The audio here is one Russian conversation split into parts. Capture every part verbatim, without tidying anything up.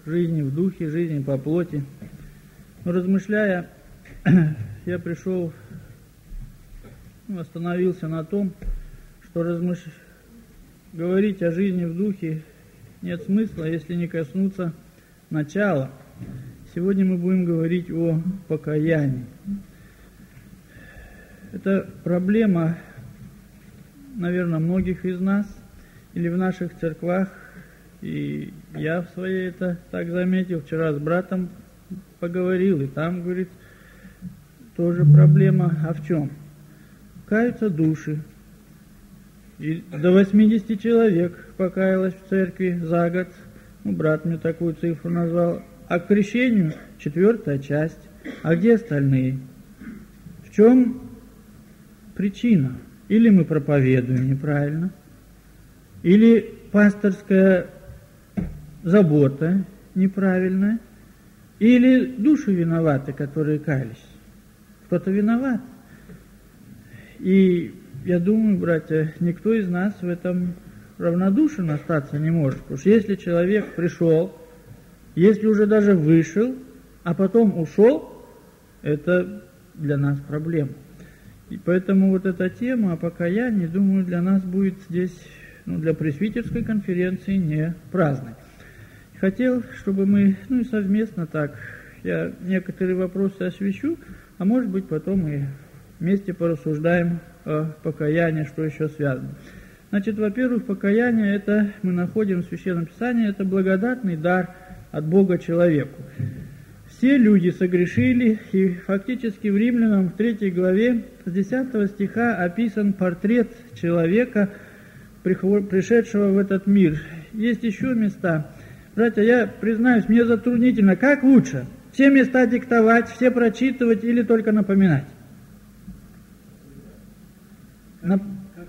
жизни в духе, жизни по плоти. Но размышляя, я пришел, ну, остановился на том, что размыш... говорить о жизни в духе нет смысла, если не коснуться начала. Сегодня мы будем говорить о покаянии. Это проблема, наверное, многих из нас, или в наших церквах, и я в своей это так заметил, вчера с братом поговорил, и там, говорит, тоже проблема. А в чем? Каются души. И до восьмидесяти человек покаялось в церкви за год. Ну, брат мне такую цифру назвал. А к крещению четвертая часть. А где остальные? В чем причина? Или мы проповедуем неправильно, или пасторская забота неправильная, или души виноваты, которые каялись. Кто-то виноват. И я думаю, братья, никто из нас в этом равнодушен остаться не может. Потому что если человек пришел, если уже даже вышел, а потом ушел, это для нас проблема. И поэтому вот эта тема о покаянии, думаю, для нас будет здесь, ну, для пресвитерской конференции не праздной. Хотел, чтобы мы, ну и совместно так, я некоторые вопросы освещу, а может быть потом и вместе порассуждаем о покаянии, что еще связано. Значит, во-первых, покаяние, это мы находим в Священном Писании, это благодатный дар от Бога человеку. Все люди согрешили, и фактически в Римлянам в третьей главе с десятого стиха описан портрет человека, пришедшего в этот мир. Есть еще места. Братья, я признаюсь, мне затруднительно. Как лучше? Все места диктовать, все прочитывать или только напоминать? На...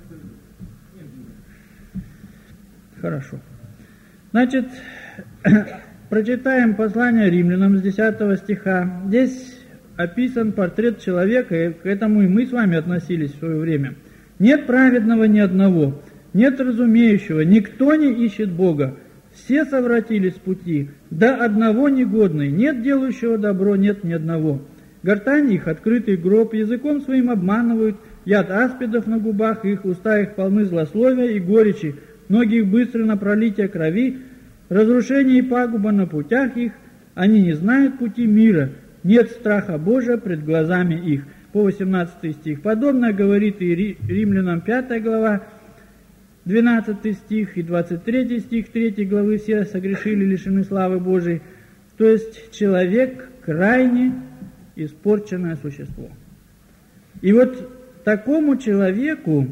Хорошо. Значит, прочитаем послание Римлянам с десятого стиха. Здесь описан портрет человека, и к этому и мы с вами относились в свое время. «Нет праведного ни одного, нет разумеющего, никто не ищет Бога. Все совратились с пути, до одного негодный, нет делающего добро, нет ни одного. Гортань их открытый гроб, языком своим обманывают, яд аспидов на губах их, уста их полны злословия и горечи, ноги их быстры на пролитие крови, разрушение и пагуба на путях их, они не знают пути мира, нет страха Божия пред глазами их». По восемнадцатый стих. Подобное говорит и Римлянам пятая глава, двенадцатый стих и двадцать третий стих третьей главы. Все согрешили, лишены славы Божией. То есть человек крайне испорченное существо. И вот такому человеку,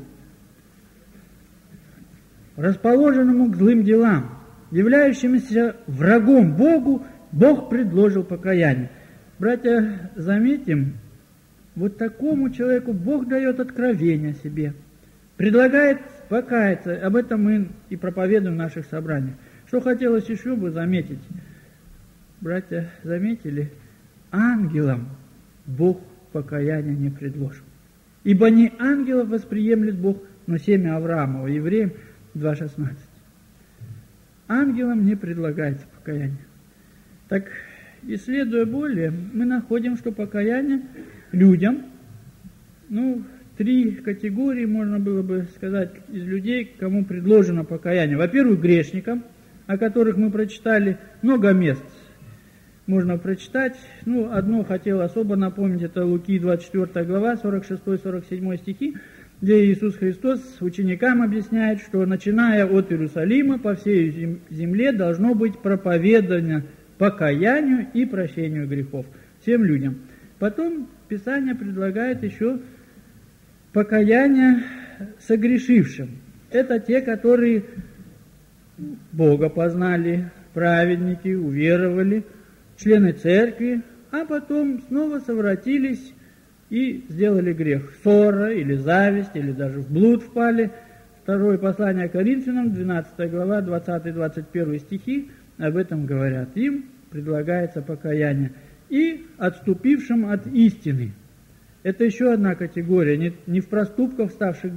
расположенному к злым делам, являющемуся врагом Богу, Бог предложил покаяние. Братья, заметим, вот такому человеку Бог дает откровение о себе, предлагает покаяться. Об этом мы и проповедуем в наших собраниях. Что хотелось еще бы заметить? Братья, заметили? Ангелам Бог покаяния не предложил. Ибо не ангелов восприемлет Бог, но семя Авраамова. Евреям два шестнадцать. Ангелам не предлагается покаяние. Так, исследуя более, мы находим, что покаяние людям, ну, три категории, можно было бы сказать, из людей, кому предложено покаяние. Во-первых, грешникам, о которых мы прочитали много мест. Можно прочитать. Ну, одно хотел особо напомнить, это Луки двадцать четвёртая глава, сорок шестой сорок седьмой стихи, где Иисус Христос ученикам объясняет, что начиная от Иерусалима по всей земле должно быть проповедано покаянию и прощению грехов всем людям. Потом Писание предлагает еще покаяние согрешившим. Это те, которые Бога познали, праведники, уверовали, члены церкви, а потом снова совратились и сделали грех. Ссора или зависть, или даже в блуд впали. Второе послание Коринфянам, двенадцатая глава, двадцатый двадцать первый стихи об этом говорят. Им предлагается покаяние. И отступившим от истины. Это еще одна категория, не, не в проступках ставших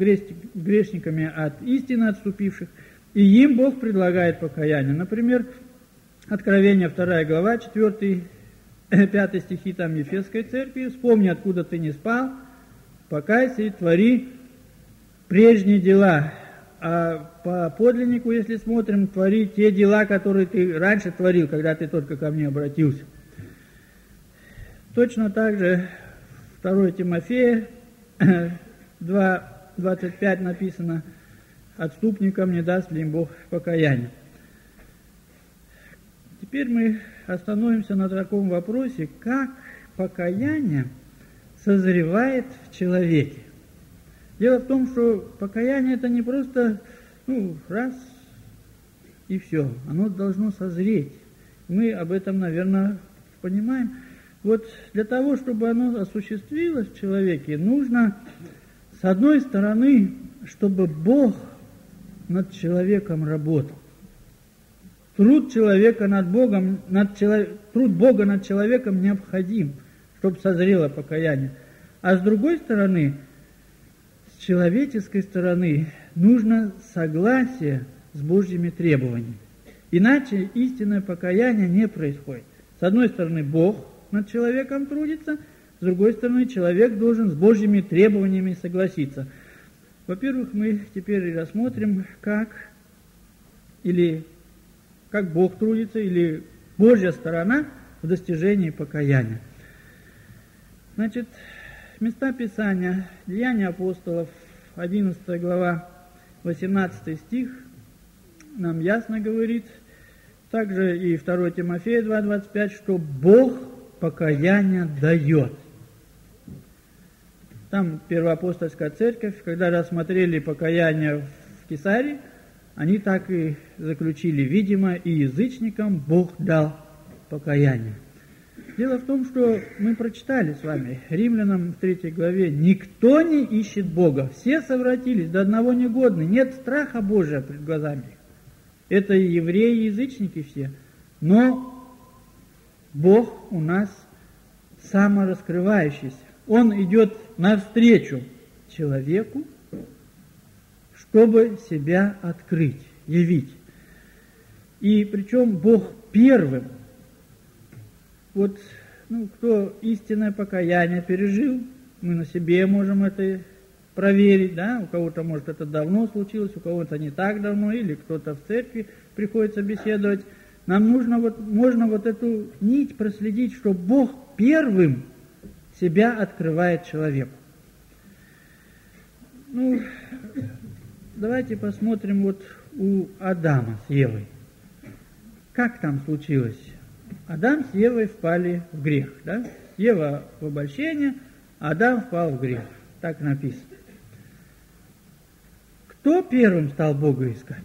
грешниками, а от истины отступивших. И им Бог предлагает покаяние. Например, Откровение вторая глава, четвёртый, пятый стихи там Ефесской церкви. «Вспомни, откуда ты не спал, покайся и твори прежние дела». А по подлиннику, если смотрим, твори те дела, которые ты раньше творил, когда ты только ко мне обратился. Точно так же второе Тимофея два двадцать пять написано: «Отступникам не даст ли им Бог покаяния». Теперь мы остановимся на таком вопросе, как покаяние созревает в человеке. Дело в том, что покаяние это не просто, ну, раз и все. Оно должно созреть. Мы об этом, наверное, понимаем. Вот для того, чтобы оно осуществилось в человеке, нужно, с одной стороны, чтобы Бог над человеком работал. Труд человека над Богом, над челов... труд Бога над человеком необходим, чтобы созрело покаяние. А с другой стороны, с человеческой стороны, нужно согласие с Божьими требованиями. Иначе истинное покаяние не происходит. С одной стороны, Бог над человеком трудится, с другой стороны, человек должен с Божьими требованиями согласиться. Во-первых, мы теперь и рассмотрим, как или как Бог трудится, или Божья сторона в достижении покаяния. Значит, места Писания, Деяния апостолов, одиннадцатая глава, восемнадцатый стих, нам ясно говорит, также и второе Тимофея два двадцать пять, что Бог покаяние дает. Там Первоапостольская церковь, когда рассмотрели покаяние в Кесарии, они так и заключили, видимо, и язычникам Бог дал покаяние. Дело в том, что мы прочитали с вами, Римлянам в третьей главе, «Никто не ищет Бога, все совратились, до одного негодны, нет страха Божия пред глазами их». Это и евреи, и язычники все. Но Бог у нас самораскрывающийся. Он идет навстречу человеку, чтобы себя открыть, явить. И причем Бог первым. Вот, ну, кто истинное покаяние пережил, мы на себе можем это проверить, да, у кого-то, может, это давно случилось, у кого-то не так давно, или кто-то в церкви приходится беседовать. Нам нужно вот, можно вот эту нить проследить, что Бог первым себя открывает человеку. Ну, давайте посмотрим вот у Адама с Евой. Как там случилось? Адам с Евой впали в грех, да? Ева в обольщение, Адам впал в грех. Так написано. Кто первым стал Бога искать?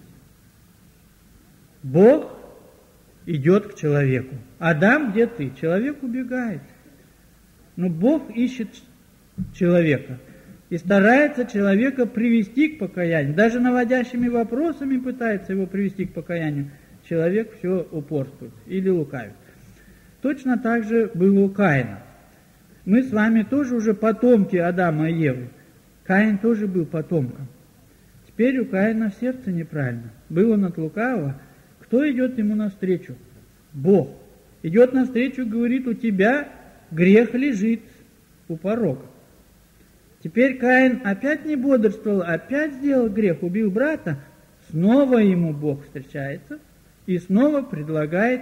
Бог идет к человеку. Адам, где ты? Человек убегает. Но Бог ищет человека и старается человека привести к покаянию. Даже наводящими вопросами пытается его привести к покаянию. Человек все упорствует или лукавит. Точно так же было у Каина. Мы с вами тоже уже потомки Адама и Евы. Каин тоже был потомком. Теперь у Каина в сердце неправильно. Был он от лукавого. Кто идет ему навстречу? Бог. Идет навстречу, говорит, у тебя грех лежит у порога. Теперь Каин опять не бодрствовал, опять сделал грех, убил брата. Снова ему Бог встречается и снова предлагает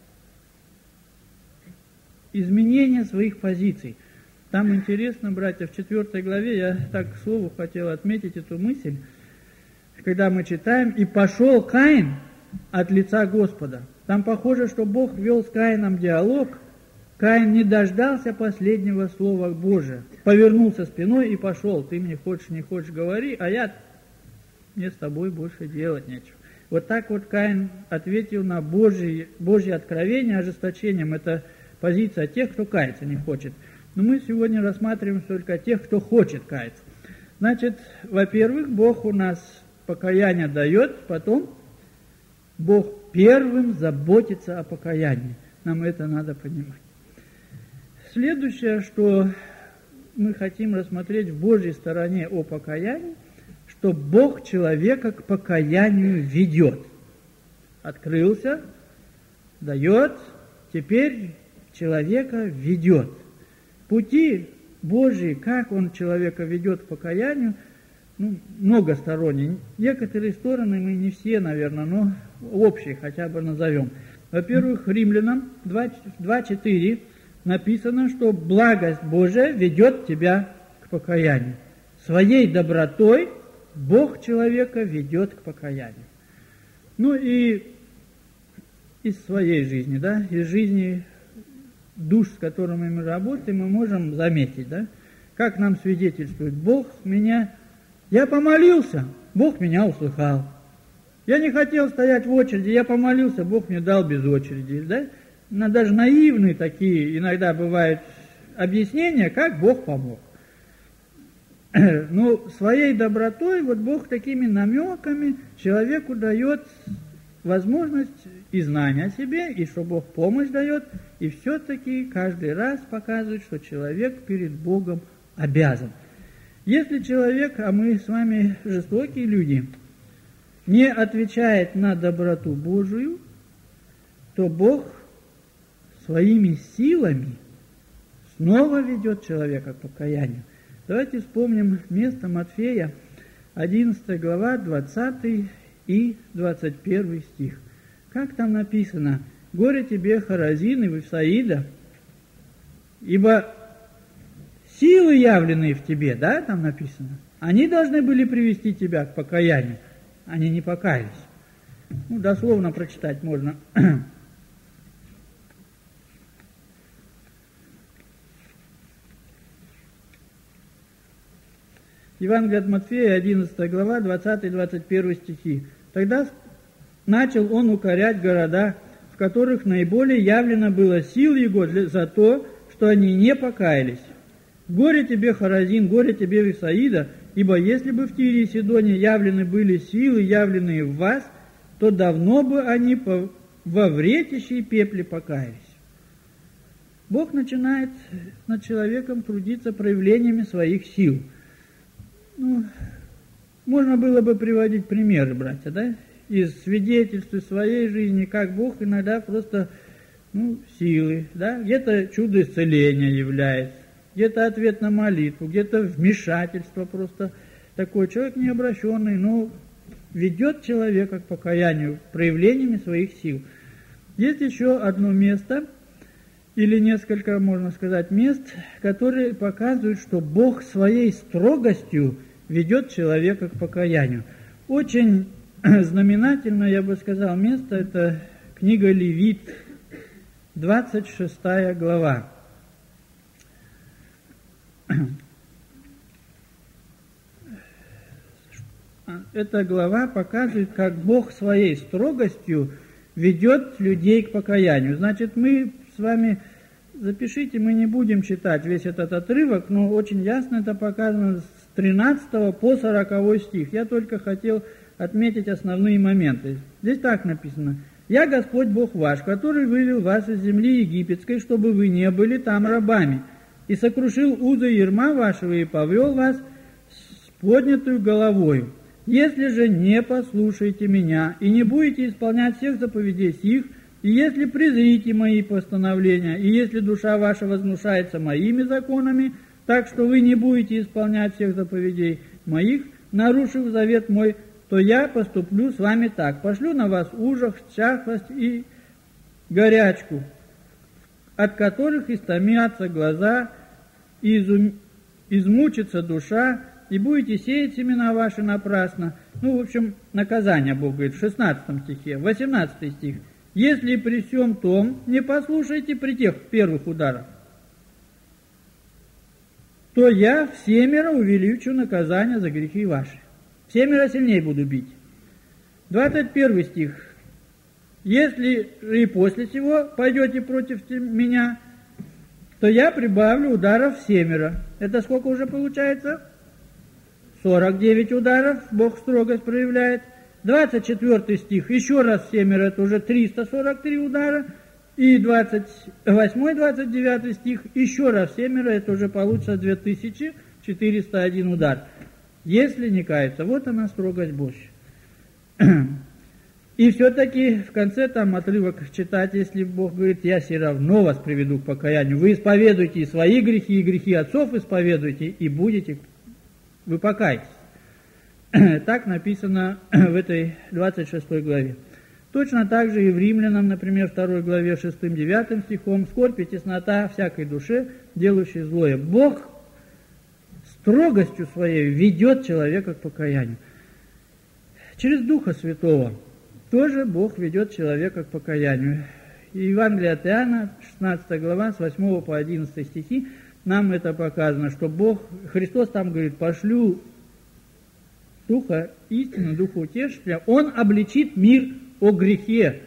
изменение своих позиций. Там интересно, братья, в четвертой главе, я так к слову хотел отметить эту мысль, когда мы читаем, «И пошел Каин от лица Господа». Там похоже, что Бог вел с Каином диалог. Каин не дождался последнего слова Божия. Повернулся спиной и пошел. Ты мне хочешь, не хочешь, говори, а я, мне с тобой больше делать нечего. Вот так вот Каин ответил на Божье, Божье откровение ожесточением. Это позиция тех, кто каяться не хочет. Но мы сегодня рассматриваем только тех, кто хочет каяться. Значит, во-первых, Бог у нас покаяние дает, потом Бог первым заботится о покаянии. Нам это надо понимать. Следующее, что мы хотим рассмотреть в Божьей стороне о покаянии, что Бог человека к покаянию ведет. Открылся, дает, теперь человека ведет. Пути Божьи, как Он человека ведет к покаянию, ну, многосторонние. Некоторые стороны мы не все, наверное, но общие хотя бы назовем. Во-первых, Римлянам два четыре написано, что благость Божия ведет тебя к покаянию. Своей добротой Бог человека ведет к покаянию. Ну и из своей жизни, да, из жизни душ, с которыми мы работаем, мы можем заметить, да, как нам свидетельствует Бог меня. Я помолился, Бог меня услыхал. Я не хотел стоять в очереди, я помолился, Бог мне дал без очереди, да. Даже наивные такие иногда бывают объяснения, как Бог помог. Но своей добротой вот Бог такими намеками человеку дает возможность и знания о себе, и что Бог помощь дает, и все-таки каждый раз показывает, что человек перед Богом обязан. Если человек, а мы с вами жестокие люди, не отвечает на доброту Божию, то Бог своими силами снова ведет человека к покаянию. Давайте вспомним место Матфея, одиннадцатая глава, двадцатый и двадцать первый стих. Как там написано? «Горе тебе, Хоразин и Вифсаида, ибо силы, явленные в тебе», да, там написано, они должны были привести тебя к покаянию, они не покаялись. Ну, дословно прочитать можно. Евангелие от Матфея, одиннадцатая глава, двадцатый и двадцать первый стихи. «Тогда начал он укорять города, в которых наиболее явлено было сил его для, за то, что они не покаялись. Горе тебе, Хоразин, горе тебе, Вифсаида, ибо если бы в Тире и Сидоне явлены были силы, явленные в вас, то давно бы они по, во вретище и пепле покаялись». Бог начинает над человеком трудиться проявлениями своих сил. Ну, можно было бы приводить примеры, братья, да, из свидетельств своей жизни, как Бог иногда просто, ну, силы, да, где-то чудо исцеления является, где-то ответ на молитву, где-то вмешательство просто такой, человек необращенный, но ведет человека к покаянию проявлениями своих сил. Есть еще одно место, или несколько, можно сказать, мест, которые показывают, что Бог своей строгостью ведет человека к покаянию. Очень знаменательно, я бы сказал, место – это книга Левит, двадцать шестая глава. Эта глава показывает, как Бог своей строгостью ведет людей к покаянию. Значит, мы с вами, запишите, мы не будем читать весь этот отрывок, но очень ясно это показано с тринадцатого по сороковой стих. Я только хотел отметить основные моменты. Здесь так написано: «Я Господь Бог ваш, который вывел вас из земли египетской, чтобы вы не были там рабами, и сокрушил узы ярма вашего, и повел вас с поднятую головою. Если же не послушаете меня, и не будете исполнять всех заповедей сих, и если презрите мои постановления, и если душа ваша возгнушается моими законами, так что вы не будете исполнять всех заповедей моих, нарушив завет мой, то я поступлю с вами так: пошлю на вас ужас, чахлость и горячку, от которых истомятся глаза, и изум... измучится душа, и будете сеять семена ваши напрасно». Ну, в общем, наказание Бог говорит в шестнадцатом стихе. восемнадцатый стих: «Если при всем том не послушаете при тех первых ударах, то я всемеро увеличу наказание за грехи ваши». Всемеро сильнее буду бить. двадцать первый стих: «Если и после сего пойдете против меня, то я прибавлю ударов всемеро». Это сколько уже получается? сорок девять ударов Бог строгость проявляет. двадцать четвёртый стих: еще раз всемеро, это уже триста сорок три удара. И двадцать восьмой двадцать девятый стих: еще раз всемеро, это уже получится две тысячи четыреста один удар. Если не каяться, вот она строгость Божья. И все-таки в конце там отрывок читать, если Бог говорит, я все равно вас приведу к покаянию. Вы исповедуете и свои грехи, и грехи отцов исповедуете, и будете, вы покаетесь. Так написано в этой двадцать шестой главе. Точно так же и в Римлянам, например, второй главе шестым-девятым стихом, скорбь и теснота всякой душе, делающей злое. Бог строгостью своей ведет человека к покаянию. Через Духа Святого тоже Бог ведет человека к покаянию. И Евангелие от Иоанна, шестнадцатая глава, с восьмого по одиннадцатый стихи, нам это показано, что Бог, Христос там говорит, пошлю Духа истины, Духа Утешителя, Он обличит мир о грехе,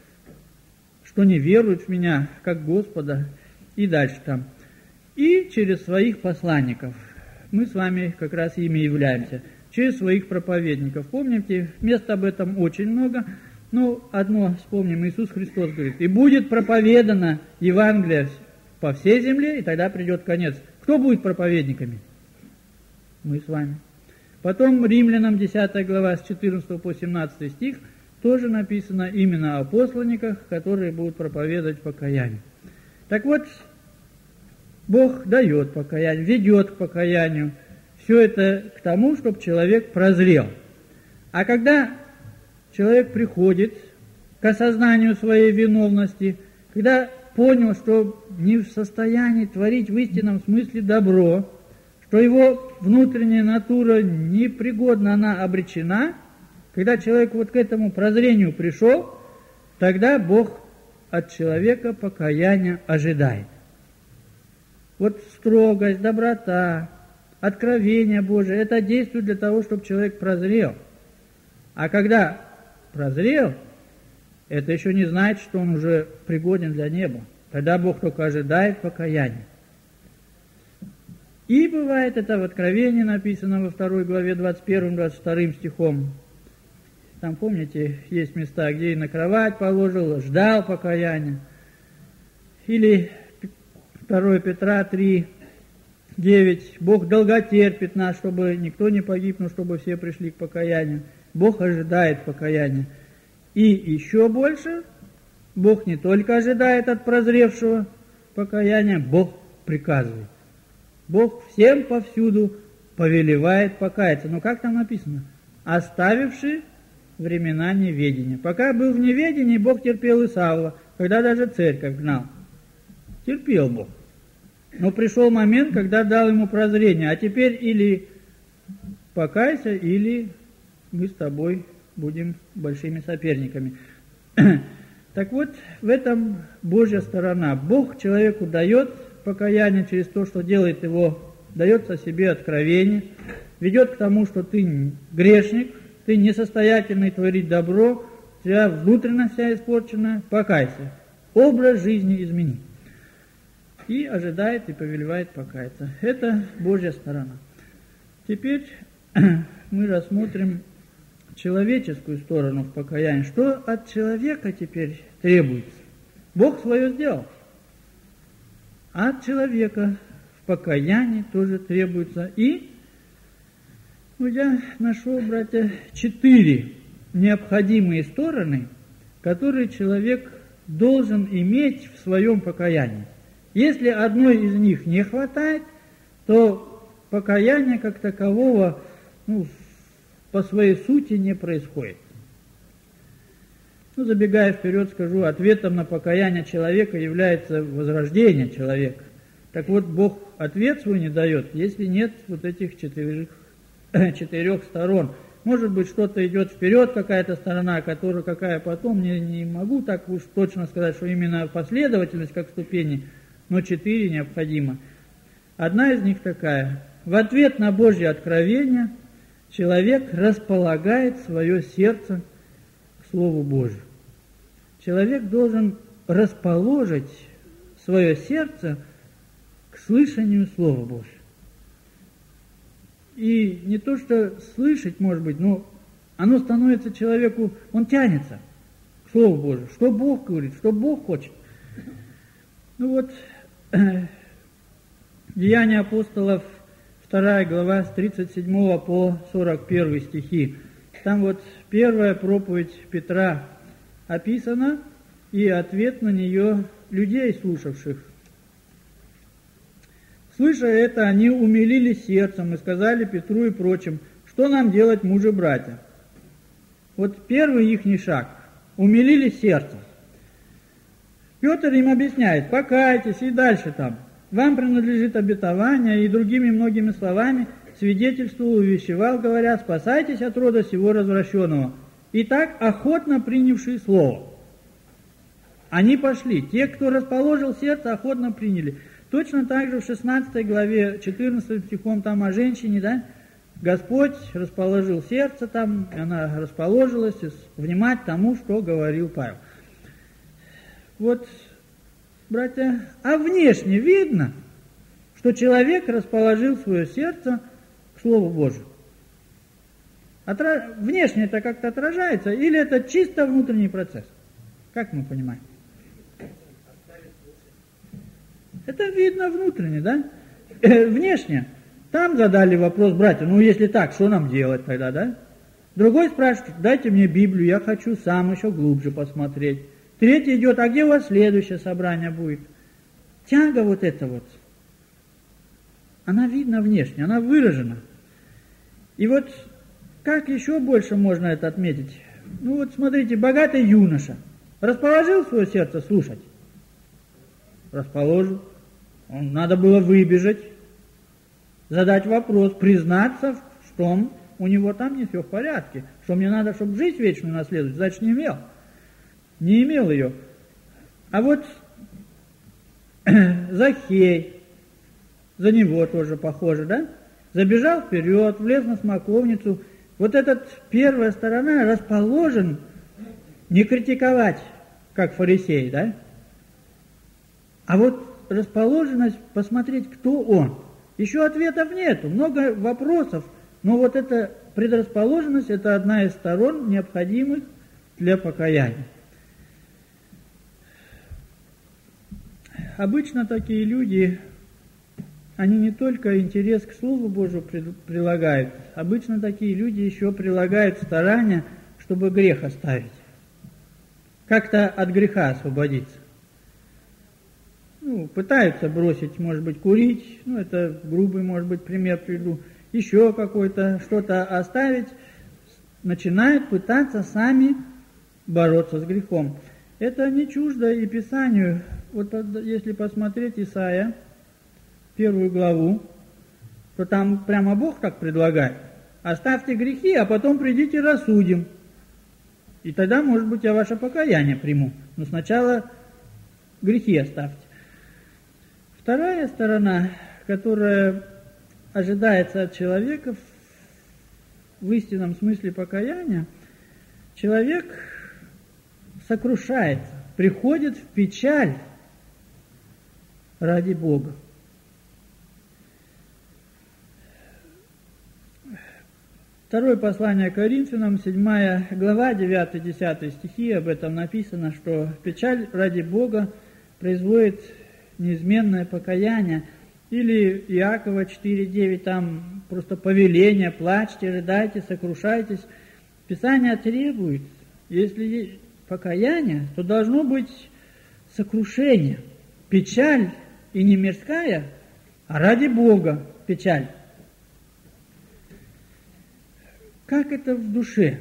что не веруют в Меня, как Господа, и дальше там. И через своих посланников. Мы с вами как раз ими являемся. Через своих проповедников. Помните, мест об этом очень много, но одно вспомним. Иисус Христос говорит, и будет проповедано Евангелие по всей земле, и тогда придет конец. Кто будет проповедниками? Мы с вами. Потом Римлянам десятая глава с четырнадцатого по семнадцатый стих тоже написано именно о посланниках, которые будут проповедовать покаяние. Так вот, Бог дает покаяние, ведет к покаянию. Все это к тому, чтобы человек прозрел. А когда человек приходит к осознанию своей виновности, когда понял, что не в состоянии творить в истинном смысле добро, что его внутренняя натура непригодна, она обречена, когда человек вот к этому прозрению пришел, тогда Бог от человека покаяния ожидает. Вот строгость, доброта, откровение Божие, это действует для того, чтобы человек прозрел. А когда прозрел, это еще не значит, что он уже пригоден для неба. Тогда Бог только ожидает покаяния. И бывает это в Откровении написано во второй главе двадцать первым двадцать вторым стихом. Там, помните, есть места, где и на кровать положил, ждал покаяния. Или второе Петра три, девять. Бог долготерпит нас, чтобы никто не погиб, но чтобы все пришли к покаянию. Бог ожидает покаяния. И еще больше, Бог не только ожидает от прозревшего покаяния, Бог приказывает. Бог всем повсюду повелевает покаяться. Но как там написано? Оставивший времена неведения. Пока был в неведении, Бог терпел Исава, когда даже церковь гнал. Терпел Бог. Но пришел момент, когда дал ему прозрение. А теперь или покайся, или мы с тобой будем большими соперниками. Так вот, в этом Божья сторона. Бог человеку дает покаяние через то, что делает его, дает о себе откровение, ведет к тому, что ты грешник, ты несостоятельный творить добро, у тебя внутренность вся испорчена, покайся. Образ жизни измени. И ожидает и повелевает покаяться. Это Божья сторона. Теперь мы рассмотрим человеческую сторону в покаянии. Что от человека теперь требуется? Бог свое сделал. А от человека в покаянии тоже требуется. И ну, я нашел, братья, четыре необходимые стороны, которые человек должен иметь в своем покаянии. Если одной из них не хватает, то покаяние как такового ну, по своей сути не происходит. Ну, забегая вперед, скажу, ответом на покаяние человека является возрождение человека. Так вот, Бог ответ свой не дает, если нет вот этих четырех, четырех сторон. Может быть, что-то идет вперед, какая-то сторона, которая какая потом, не, не могу так уж точно сказать, что именно последовательность как ступени, но четыре необходимо. Одна из них такая. В ответ на Божье откровение человек располагает свое сердце к Слову Божию. Человек должен расположить свое сердце к слышанию Слова Божьего. И не то, что слышать, может быть, но оно становится человеку, он тянется к Слову Божию. Что Бог говорит, что Бог хочет. Ну вот, Деяния апостолов, вторая глава, с тридцать седьмого по сорок первый стихи. Там вот первая проповедь Петра описана и ответ на нее людей, слушавших. Слыша это, они умилились сердцем и сказали Петру и прочим: что нам делать, мужи-братья? Вот первый ихний шаг. Умилились сердцем. Петр им объясняет: покайтесь, и дальше там. Вам принадлежит обетование, и другими многими словами свидетельствовал, увещевал, говоря: спасайтесь от рода сего развращенного. И так охотно принявшие слово. Они пошли. Те, кто расположил сердце, охотно приняли. Точно так же в шестнадцатой главе, четырнадцатым стихом, там о женщине, да, Господь расположил сердце там, и она расположилась внимать тому, что говорил Павел. Вот, братья, а внешне видно, что человек расположил свое сердце к Слову Божию. Отра... Внешне это как-то отражается, или это чисто внутренний процесс? Как мы понимаем? Это видно внутренне, да? Э, внешне. Там задали вопрос: братья, ну если так, что нам делать тогда, да? Другой спрашивает: дайте мне Библию, я хочу сам еще глубже посмотреть. Третий идет: а где у вас следующее собрание будет? Тяга вот эта вот, она видна внешне, она выражена. И вот как еще больше можно это отметить? Ну вот смотрите, богатый юноша расположил свое сердце слушать? Расположил. Он, надо было выбежать, задать вопрос, признаться в том, у него там не все в порядке, что мне надо, чтобы жизнь вечную наследовать, значит не имел. Не имел ее. А вот Захей, за него тоже похоже, да? Забежал вперед, влез на смоковницу. Вот эта первая сторона расположен не критиковать, как фарисей, да? А вот расположенность посмотреть, кто он. Еще ответов нету, много вопросов, но вот эта предрасположенность – это одна из сторон, необходимых для покаяния. Обычно такие люди, они не только интерес к Слову Божию прилагают, обычно такие люди еще прилагают старания, чтобы грех оставить, как-то от греха освободиться. Ну, пытаются бросить, может быть, курить, ну, это грубый, может быть, пример приведу, еще какой-то, что-то оставить, начинают пытаться сами бороться с грехом. Это не чуждо и Писанию. Вот если посмотреть Исаия, первую главу, то там прямо Бог так предлагает: оставьте грехи, а потом придите рассудим. И тогда, может быть, я ваше покаяние приму. Но сначала грехи оставьте. Вторая сторона, которая ожидается от человека в истинном смысле покаяния, человек сокрушается, приходит в печаль ради Бога. Второе послание Коринфянам, седьмая глава, девятый-десятый стихи, об этом написано, что печаль ради Бога производит неизменное покаяние. Или Иакова четыре девять, там просто повеление: плачьте, рыдайте, сокрушайтесь. Писание требует, если покаяние, то должно быть сокрушение. Печаль и не мирская, а ради Бога печаль. Как это в душе?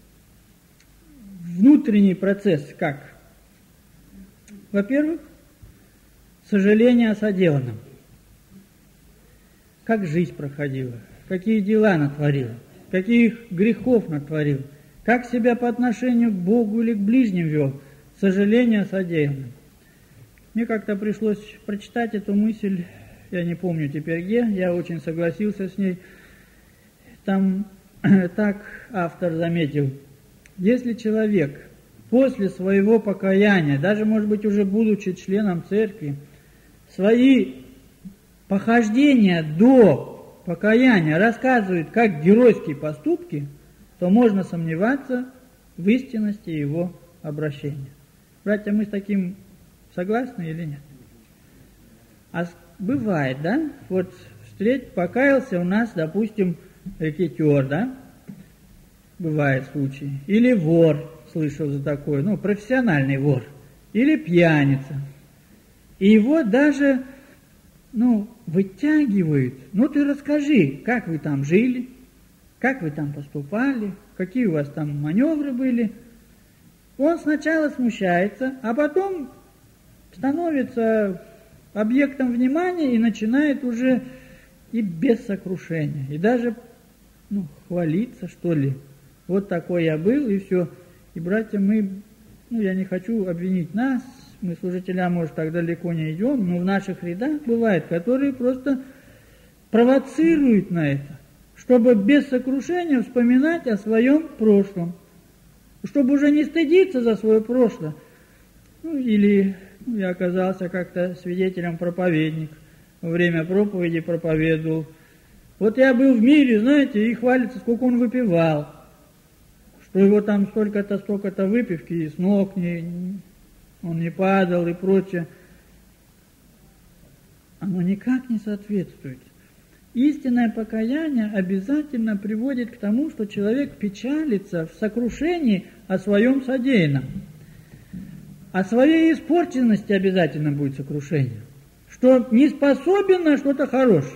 Внутренний процесс как? Во-первых, сожаление о содеянном. Как жизнь проходила, какие дела натворила, каких грехов натворил, как себя по отношению к Богу или к ближним вел, сожаление о содеянном. Мне как-то пришлось прочитать эту мысль, я не помню теперь где, я очень согласился с ней. Там так автор заметил: если человек после своего покаяния, даже, может быть, уже будучи членом церкви, свои похождения до покаяния рассказывает как геройские поступки, то можно сомневаться в истинности его обращения. Братья, мы с таким согласны или нет? А бывает, да? Вот встреть, покаялся у нас, допустим, рекетер, да? Бывает случай. Или вор, слышал за такое, ну, профессиональный вор или пьяница. И его даже, ну, вытягивают. Ну, ты расскажи, как вы там жили, как вы там поступали, какие у вас там маневры были. Он сначала смущается, а потом становится объектом внимания и начинает уже и без сокрушения, и даже, ну, хвалиться, что ли. Вот такой я был, и все. И, братья, мы, ну, я не хочу обвинить нас, мы, служителя, может, так далеко не идем, но в наших рядах бывает, которые просто провоцируют на это, чтобы без сокрушения вспоминать о своем прошлом, чтобы уже не стыдиться за свое прошлое. Ну, или ну, я оказался как-то свидетелем проповедник, во время проповеди проповедовал. Вот я был в мире, знаете, и хвалится, сколько он выпивал, что его там столько-то, столько-то выпивки, и с ног не, он не падал и прочее. Оно никак не соответствует. Истинное покаяние обязательно приводит к тому, что человек печалится в сокрушении о своем содеянном. О своей испорченности обязательно будет сокрушение, что не способен на что-то хорошее.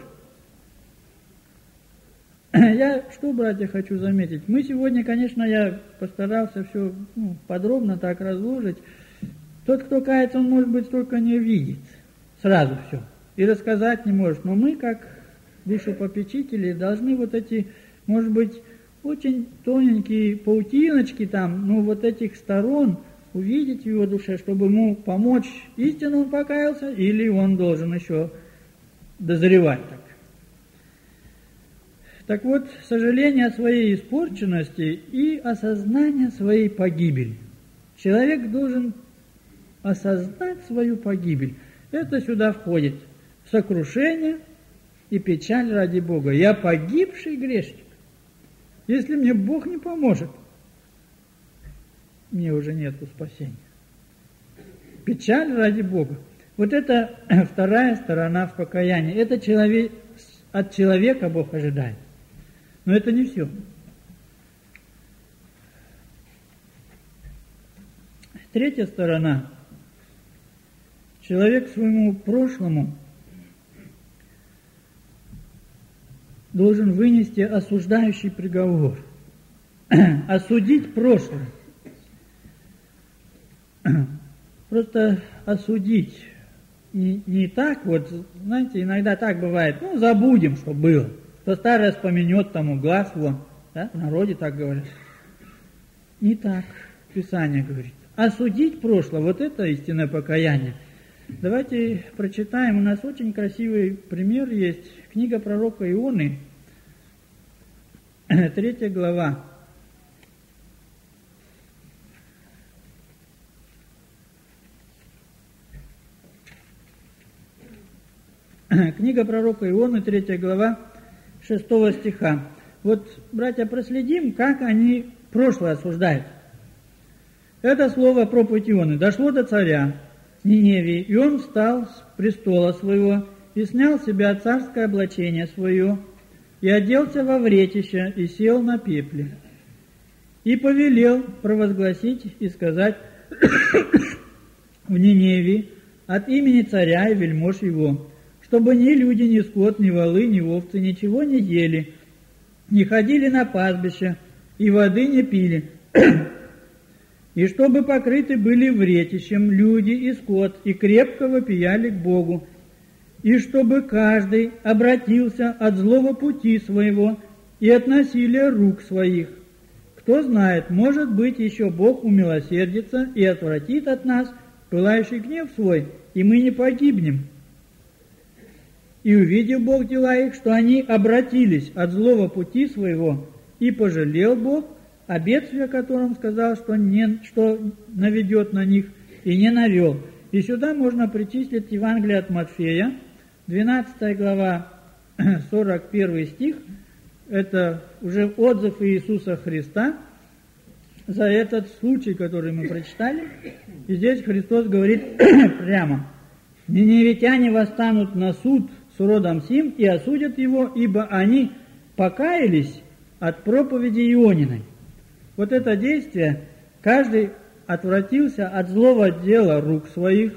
Я что, братья, хочу заметить? Мы сегодня, конечно, я постарался все ну, подробно так разложить. Тот, кто кается, он, может быть, только не видит сразу все и рассказать не может. Но мы, как душепопечители, должны вот эти, может быть, очень тоненькие паутиночки там, ну, вот этих сторон увидеть в его душе, чтобы ему помочь, истинно он покаялся, или он должен еще дозревать так. Так вот, сожаление о своей испорченности и осознание своей погибели. Человек должен осознать свою погибель. Это сюда входит сокрушение и печаль ради Бога. Я погибший грешник. Если мне Бог не поможет, мне уже нет спасения. Печаль ради Бога. Вот это вторая сторона в покаянии. Это человек, от человека Бог ожидает. Но это не все. Третья сторона. Человек своему прошлому должен вынести осуждающий приговор. Осудить прошлое. Просто осудить. И не так вот, знаете, иногда так бывает, ну, забудем, что было. Кто старое вспомнет, тому глаз вон. Да? В народе так говорят. Не так Писание говорит. Осудить прошлое, вот это истинное покаяние. Давайте прочитаем. У нас очень красивый пример есть. Книга пророка Ионы, третья глава. Книга пророка Ионы, третья глава, шестого стиха. Вот, братья, проследим, как они прошлое осуждают. Это слово проповедь Ионы дошло до царя Ниневии, и он встал с престола своего и снял с себя царское облачение свое, и оделся во вретище, и сел на пепле, и повелел провозгласить и сказать в Ниневии от имени царя и вельмож его, чтобы ни люди, ни скот, ни волы, ни овцы ничего не ели, не ходили на пастбище, и воды не пили, и чтобы покрыты были вретищем люди и скот, и крепко вопияли к Богу, и чтобы каждый обратился от злого пути своего и от насилия рук своих. Кто знает, может быть, еще Бог умилосердится и отвратит от нас пылающий гнев свой, и мы не погибнем. И увидел Бог дела их, что они обратились от злого пути своего, и пожалел Бог о бедствии, о котором сказал, что, не, что наведет на них, и не навел. И сюда можно причислить Евангелие от Матфея, двенадцатая глава, сорок первый стих. Это уже отзыв Иисуса Христа за этот случай, который мы прочитали. И здесь Христос говорит прямо: «Ниневитяне восстанут на суд с родом сим и осудят его, ибо они покаялись от проповеди Иониной». Вот это действие Каждый отвратился от злого дела рук своих,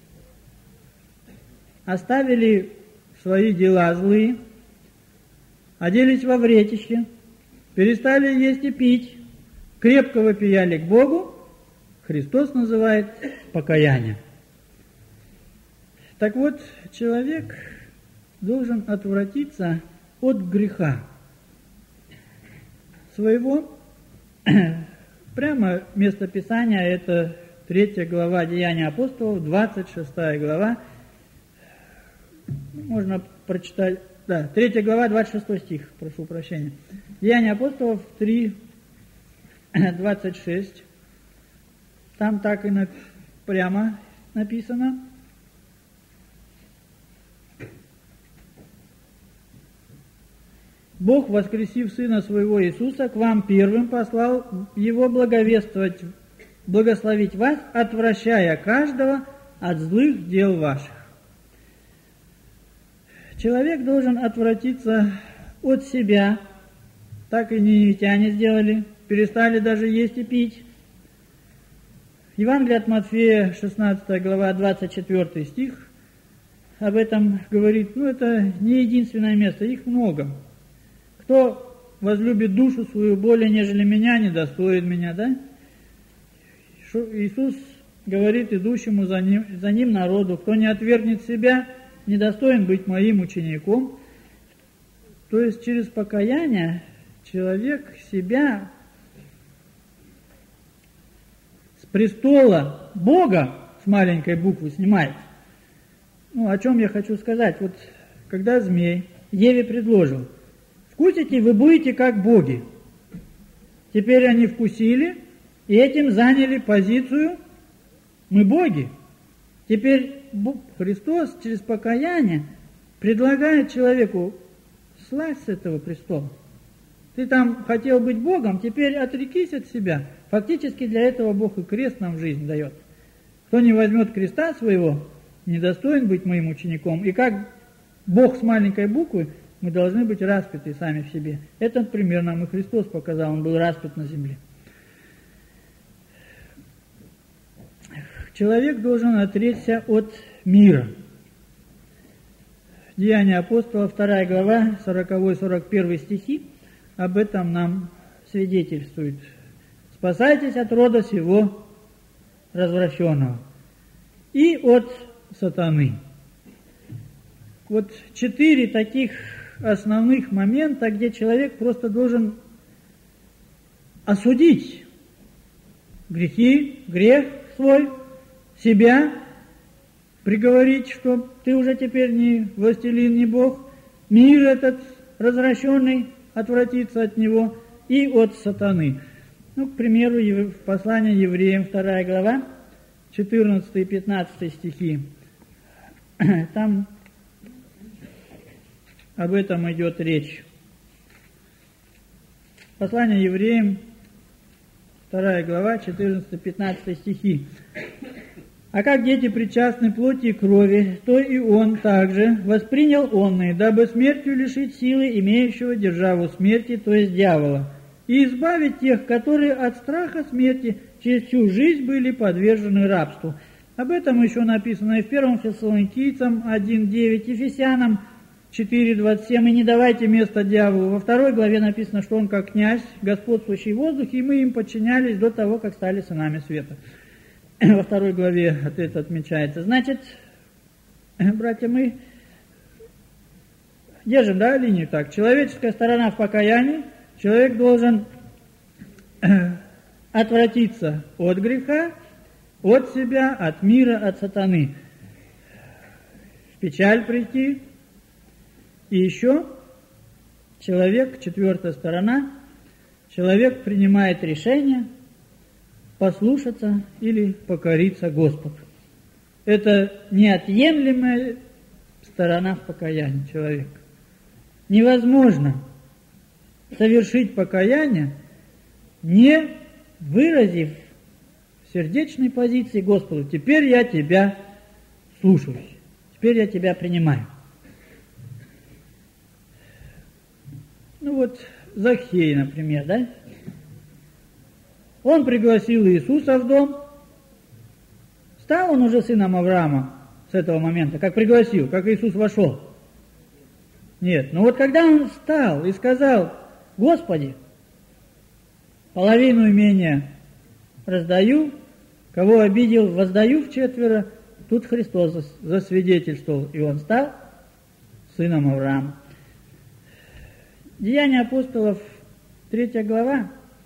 оставили свои дела злые, оделись во вретище, перестали есть и пить, крепко вопияли к Богу. Христос называет покаяние. Так вот, человек должен отвратиться от греха своего. Прямо место Писания — это третья глава Деяния апостолов, двадцать шестая глава. Можно прочитать, да, третья глава, двадцать шестой стих, прошу прощения. Деяния апостолов три, двадцать шесть. Там так и на, прямо написано. Бог, воскресив Сына Своего Иисуса, к вам первым послал Его благовествовать, благословить вас, отвращая каждого от злых дел ваших. Человек должен отвратиться от себя. Так и ниневитяне сделали, перестали даже есть и пить. Евангелие от Матфея, шестнадцатая глава, двадцать четвёртый стих, об этом говорит. Ну, это не единственное место, их много. Кто возлюбит душу свою более, нежели меня, недостоин меня, да? Иисус говорит идущему за ним, за ним народу: кто не отвергнет себя, недостоин быть моим учеником. То есть через покаяние человек себя с престола Бога с маленькой буквы снимает. Ну, о чем я хочу сказать. Вот когда змей Еве предложил: вкусите, вы будете как боги. Теперь они вкусили и этим заняли позицию: мы боги. Теперь Христос через покаяние предлагает человеку: слазь с этого престола. Ты там хотел быть Богом, теперь отрекись от себя. Фактически для этого Бог и крест нам в жизнь дает. Кто не возьмет креста своего, недостоин быть моим учеником. И как Бог с маленькой буквы, мы должны быть распяты сами в себе. Этот пример нам и Христос показал, Он был распят на земле. Человек должен отречься от мира. Деяния апостолов, вторая глава, сороковой сорок первый стихи, об этом нам свидетельствует. Спасайтесь от рода сего развращенного и от сатаны. Вот четыре таких основных момента, где человек просто должен осудить грехи, грех свой, себя, приговорить, что ты уже теперь не властелин, не Бог, мир этот развращенный, отвратиться от него, и от сатаны. Ну, к примеру, в послании евреям, вторая глава, четырнадцатый и пятнадцатый стихи. Там об этом идет речь. Послание евреям, вторая глава, четырнадцатый и пятнадцатый стихи. А как дети причастны плоти и крови, то и он также воспринял онные, дабы смертью лишить силы имеющего державу смерти, то есть дьявола, и избавить тех, которые от страха смерти через всю жизнь были подвержены рабству. Об этом еще написано и в первом Фессалоникийцам один девять, Ефесянам четыре двадцать семь, и не давайте место дьяволу. Во второй главе написано, что он как князь, господствующий в воздухе, и мы им подчинялись до того, как стали сынами света. Во второй главе это отмечается. Значит, братья, мы держим, да, линию так. Человеческая сторона в покаянии. Человек должен отвратиться от греха, от себя, от мира, от сатаны. В печаль прийти. И еще человек, четвертая сторона, человек принимает решение послушаться или покориться Господу. Это неотъемлемая сторона в покаянии человека. Невозможно совершить покаяние, не выразив в сердечной позиции Господу: теперь я тебя слушаюсь, теперь я тебя принимаю. Ну вот Захей, например, да? Он пригласил Иисуса в дом. Стал он уже сыном Авраама с этого момента, как пригласил, как Иисус вошел? Нет. Но вот когда он встал и сказал: Господи, половину имения раздаю, кого обидел, воздаю вчетверо, тут Христос засвидетельствовал, и он стал сыном Авраама. Деяния апостолов, третья глава,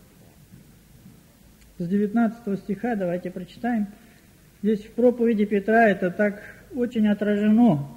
с девятнадцатого стиха, давайте прочитаем. Здесь в проповеди Петра это так очень отражено.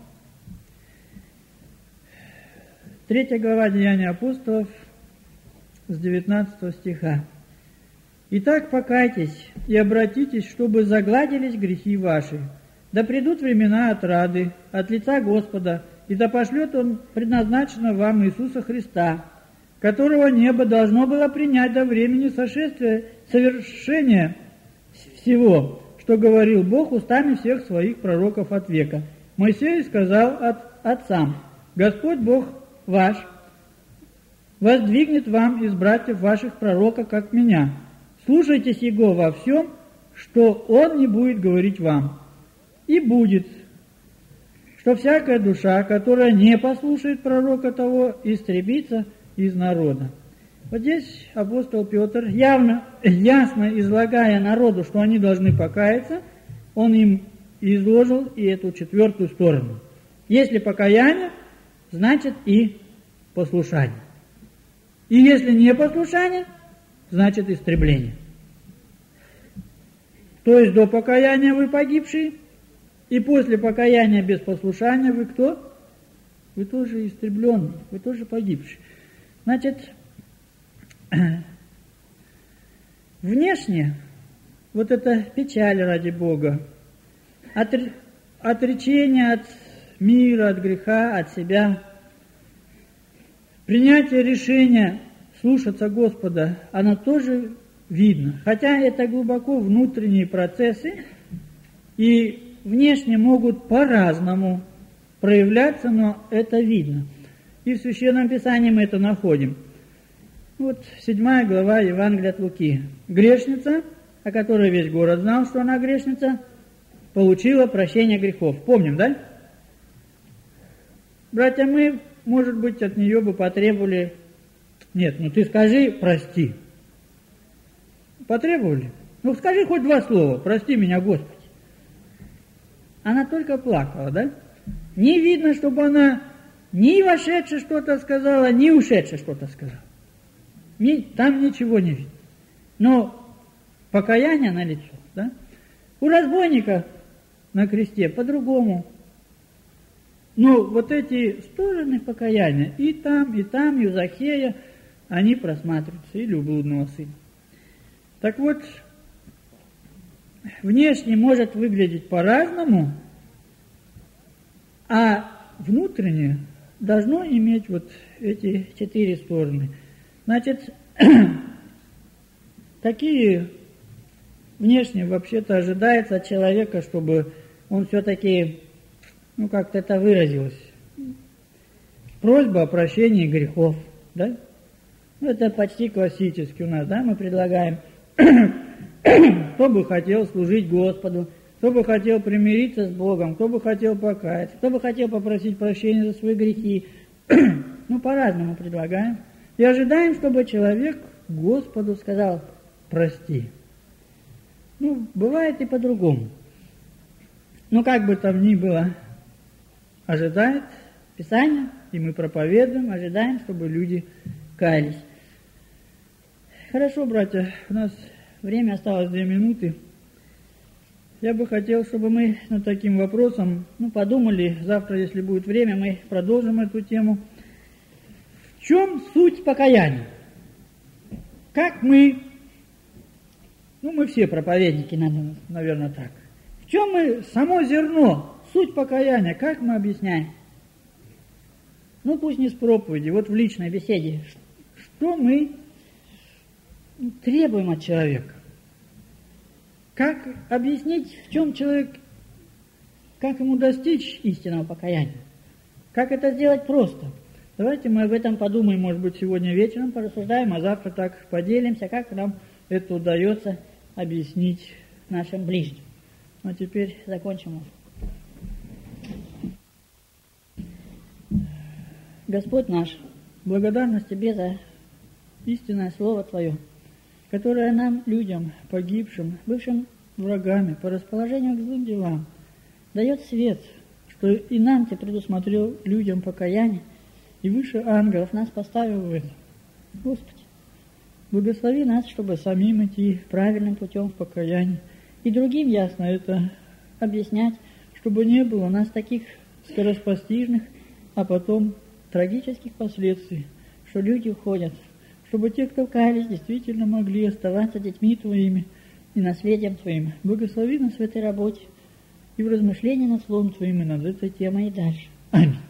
Третья глава Деяния апостолов, с девятнадцатого стиха. «Итак, покайтесь и обратитесь, чтобы загладились грехи ваши. Да придут времена отрады от лица Господа, и да пошлет Он предназначенного вам Иисуса Христа, которого небо должно было принять до времени сошествия совершения всего, что говорил Бог устами всех своих пророков от века. Моисей сказал от отцам: Господь Бог ваш воздвигнет вам из братьев ваших пророка, как меня. Слушайтесь Его во всем, что Он не будет говорить вам. И будет, что всякая душа, которая не послушает пророка того, истребится из народа». Вот здесь апостол Петр, явно, ясно излагая народу, что они должны покаяться, он им изложил и эту четвертую сторону. Если покаяние, значит и послушание. И если не послушание, значит истребление. То есть до покаяния вы погибшие, и после покаяния без послушания вы кто? Вы тоже истребленные, вы тоже погибшие. Значит, внешне вот эта печаль ради Бога, отречение от мира, от греха, от себя, принятие решения слушаться Господа, оно тоже видно. Хотя это глубоко внутренние процессы, и внешне могут по-разному проявляться, но это видно. И в Священном Писании мы это находим. Вот седьмая глава Евангелия от Луки. Грешница, о которой весь город знал, что она грешница, получила прощение грехов. Помним, да? Братья, мы, может быть, от нее бы потребовали: нет, ну ты скажи «прости». Потребовали? Ну скажи хоть два слова: «Прости меня, Господи». Она только плакала, да? Не видно, чтобы она ни вошедше что-то сказала, ни ушедше что-то сказала. Там ничего не видно. Но покаяние налицо, да? У разбойника на кресте по-другому. Но вот эти стороны покаяния, и там, и там, и у Захея, они просматриваются, или у блудного сына. Так вот, внешне может выглядеть по-разному, а внутренне должно иметь вот эти четыре стороны. Значит, такие внешне вообще-то ожидается от человека, чтобы он все-таки, ну как-то это выразилось, просьба о прощении грехов, да? Ну, это почти классически у нас, да, мы предлагаем, кто бы хотел служить Господу, кто бы хотел примириться с Богом, кто бы хотел покаяться, кто бы хотел попросить прощения за свои грехи. Ну, по-разному предлагаем. И ожидаем, чтобы человек Господу сказал «прости». Ну, бывает и по-другому. Но как бы там ни было, ожидает Писание, и мы проповедуем, ожидаем, чтобы люди каялись. Хорошо, братья, у нас время осталось две минуты. Я бы хотел, чтобы мы над таким вопросом, ну, подумали. Завтра, если будет время, мы продолжим эту тему. В чем суть покаяния? Как мы, ну, мы все проповедники, наверное, так. В чем мы, само зерно, суть покаяния, как мы объясняем? Ну, пусть не с проповеди, вот в личной беседе. Что мы требуем от человека? Как объяснить, в чем человек, как ему достичь истинного покаяния? Как это сделать просто? Давайте мы об этом подумаем, может быть, сегодня вечером порассуждаем, а завтра так поделимся, как нам это удается объяснить нашим ближним. Ну, теперь закончим. Господь наш, благодарность Тебе за истинное Слово Твое, которое нам, людям, погибшим, бывшим врагами, по расположению к злым делам, дает свет, что и нам Ты предусмотрел людям покаяние, и выше ангелов нас поставил в это. Господи, благослови нас, чтобы самим идти правильным путем в покаянии, и другим ясно это объяснять, чтобы не было у нас таких скороспостижных, а потом трагических последствий, что люди уходят, чтобы те, кто каялись, действительно могли оставаться детьми Твоими и наследием Твоим. Благослови нас в этой работе и в размышлении над Словом Твоим и над этой темой и дальше. Аминь.